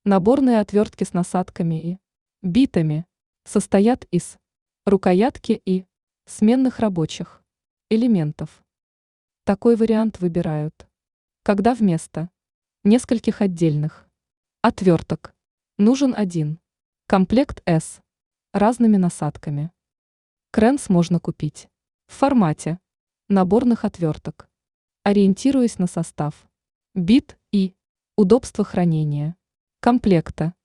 Наборные отвертки с насадками и битами состоят из рукоятки и сменных рабочих элементов. Такой вариант выбирают, когда вместо нескольких отдельных отверток нужен один комплект с разными насадками. Кренс можно купить в формате наборных отверток, ориентируясь на состав, бит и удобство хранения комплекта.